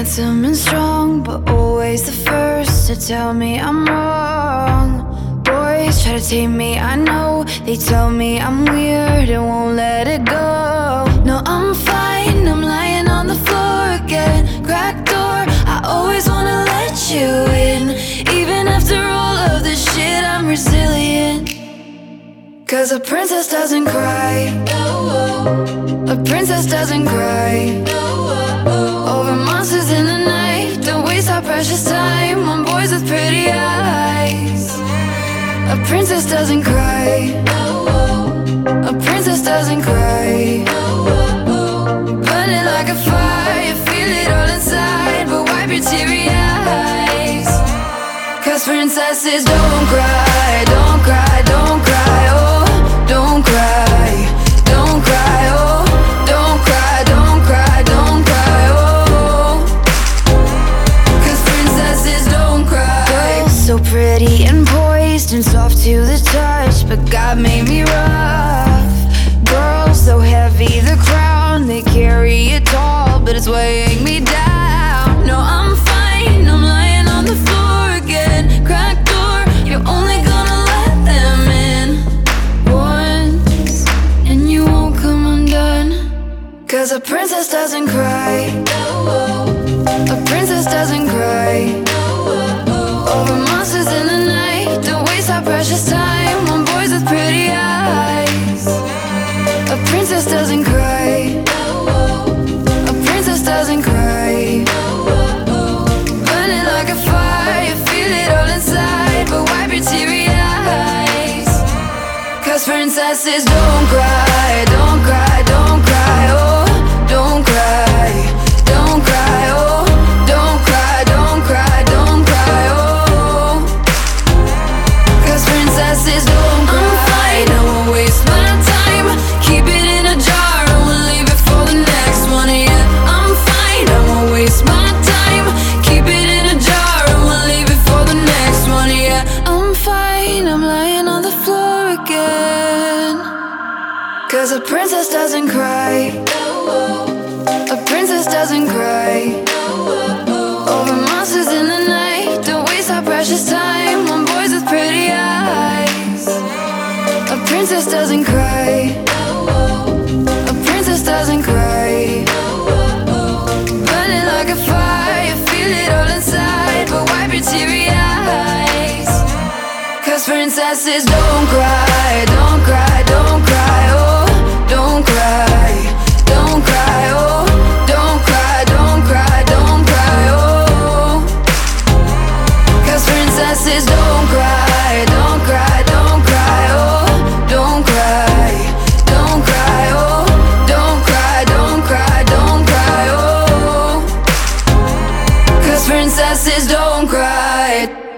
handsome and strong, but always the first to tell me I'm wrong. Boys try to tame me, I know. They tell me I'm weird and won't let it go. No, I'm fine, I'm lying on the floor again. Cracked door, I always wanna let you in. Even after all of this shit, I'm resilient. Cause a princess doesn't cry. A princess doesn't cry over monsters in the night. Don't waste our precious time on boys with pretty eyes. A princess doesn't cry. A princess doesn't cry. Burning like a fire, feel it all inside, but wipe your teary eyes. Cause princesses don't cry, don't cry, don't cry, oh, don't cry, don't cry, oh, don't cry, don't cry, don't cry, oh. Cause princesses don't cry. Girls so pretty and poised and soft to the touch, but God made me rough. Girls so heavy, the crown, they carry it tall, but it's weighing me down. No, I'm fine, I'm lying on the floor again. Cracked door, you're only gonna let them in once, and you won't come undone. Cause a princess doesn't cry. A princess doesn't cry over monsters in the night. Don't waste our precious time on boys with pretty eyes. A princess doesn't cry. A princess doesn't cry. Burning like a fire, feel it all inside, but wipe your teary eyes. Cause princesses don't cry, don't cry, don't cry, oh, don't cry, don't cry, oh, don't cry, don't cry, don't cry, oh. Cause princesses don't cry. I'm fine, I won't waste my time. Keep it in a jar and we'll leave it for the next one, yeah. I'm fine, I won't waste my time. Keep it in a jar and we'll leave it for the next one, yeah. I'm fine, I'm lying on the floor again. Cause a princess doesn't cry. A princess doesn't cry over monsters in the night. Don't waste our precious time on boys with pretty eyes. A princess doesn't cry. A princess doesn't cry. Burning like a fire, feel it all inside, but wipe your teary eyes. Cause princesses don't cry, don't cry, don't cry, oh, don't cry, don't cry, oh, don't cry, don't cry, don't cry, oh. Cause princesses don't cry, don't cry, don't cry, oh, don't cry, don't cry, oh, don't cry, don't cry, don't cry, oh. Cause princesses don't cry.